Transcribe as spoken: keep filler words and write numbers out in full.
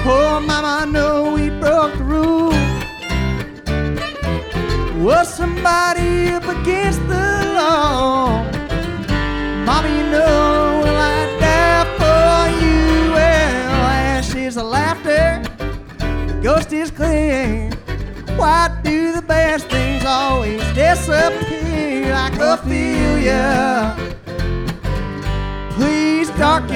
Oh, mama, know we broke the rule. Was somebody up against the law? Mama, you know will I die for you? Well, ashes of laughter, the ghost is clear. Why do the best things always disappear like a failure? Please darken